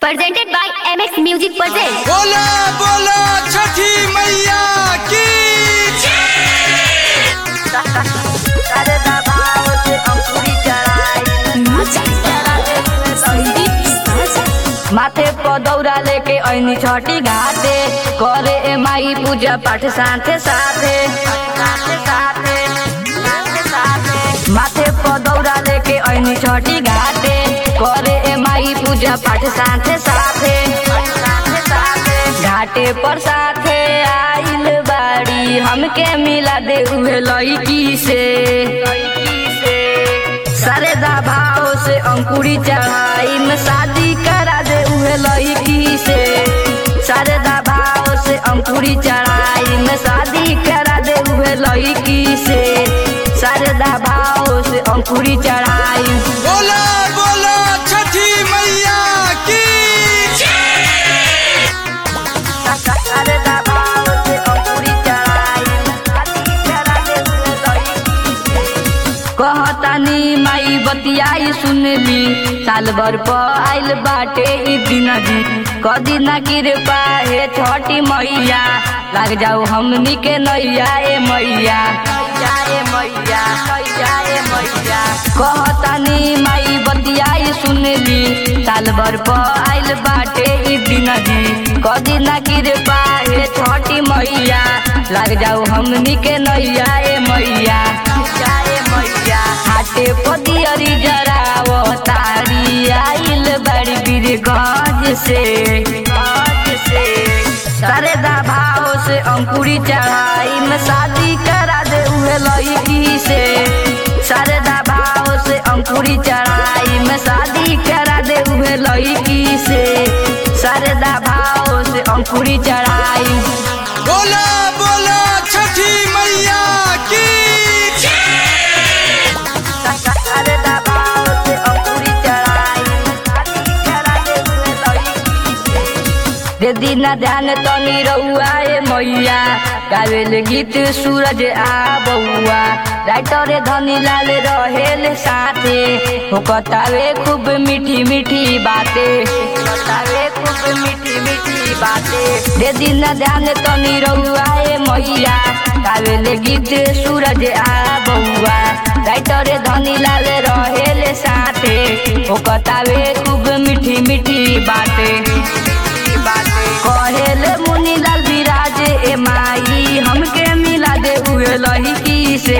presented by MX Music presents। बोला बोला छठी मैया की माथे पर दौरा लेके ऐनी छठी घाटे करे ए माई पूजा पाठ साथे साथे माथे पर दौरा लेके ऐनी छठी घाटे करे ए माई पूजा पाठ साथे साथे घाटे पर साथे आइल बाड़ी हमके मिला दे उहे लईकी से सरदा भाव से अंकुरी चढ़ाई में शादी करा दे उहे लईकी से सरदा भाव से अंकुरी चढ़ाई में शादी करा दे उहे लईकी से सरदा भाव से अंकुरी चढ़ाई। बोला बोला छठी मैया की सरदा भाव से अंकुरी चढ़ाई में शादी करा दे उहे लईकी से कहतानी माई बतियाई सुनली साल भर पर आइल बाटे ई दिन जी कदी ना कृपा हे छठी मैया लग जाओ हमनी के नैया ए मैया कहतानी माई बतियाई सुनली साल भर पर आइल बाटे ई दिन जी कदी ना कृपा हे छठी मैया लग जाओ हमनी के नैया ए मैया हाटे पदियरी जराव तारी आइल बड़ी बीरगंज से सरदा भाव से अंकुरी चढ़ाई में शादी करा दे उहे लईकी से सरदा भाव से अंकुरी चढ़ाई में शादी करा दे उहे लईकी से सरदा भाव से अंकुरी चढ़ाई। बोला बोला छठी मैया की सरदा भाव से अंकुरी चढ़ाई में शादी करा दे उहे लईकी से दे दीना ध्यान तनी रउआ ए मैया गावेल गीत सूरज आ बउआ राइटर धनी लाल रहेल साथे होकतावे खूब मीठी मीठी बातें दे दीना ध्यान तनी रउआ ए मैया गावेल गीत सूरज आ बउआ राइटर धनी लाल रहेल साथे होकतावे खूब मीठी मीठी बातें कहेले मुनीलाल विराज ए माई हमके मिला दे उहे लईकी से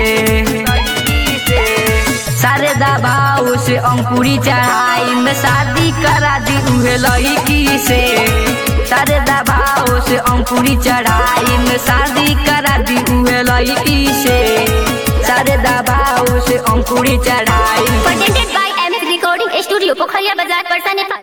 सरदा भाव से अंकुरी चढ़ाई में शादी करा दी उहे लईकी से सरदा भाव से अंकुरी चढ़ाई में शादी करा दी उहे लईकी से सरदा भाव से अंकुरी चढ़ाई। presented by MX Recording Studio, पोखरिया बाजार, परसा नेपाल।